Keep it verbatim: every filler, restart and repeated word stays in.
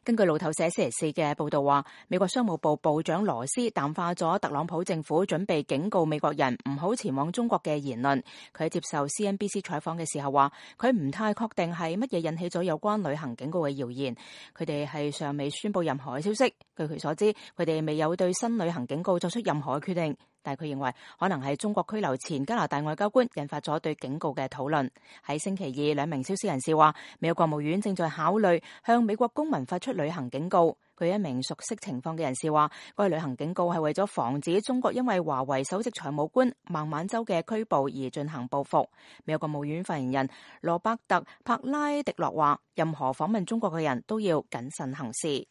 根據路透社星期四嘅報道話，美國商務部部長羅斯淡化咗特朗普政府準備警告美國人唔好前往中國嘅言論。佢喺接受 C N B C 採訪嘅時候話，佢唔太確定係乜嘢引起咗有關旅行警告嘅謠言。佢哋係尚未宣布任何嘅消息。據佢所知，佢哋未有對新旅行警告作出任何嘅決定。但係佢認為可能係中國拘留前加拿大外交官引發咗對警告嘅討論。喺星期二，兩名消息人士話，美國國務院正在考慮向美國公民發出旅行警告。據一名熟悉情況嘅人士話，該旅行警告係為咗防止中國因為華為首席財務官孟晚舟嘅拘捕而進行報復。美國國務院發言人羅伯特·柏拉迪諾話，任何訪問中國嘅人都要謹慎行事。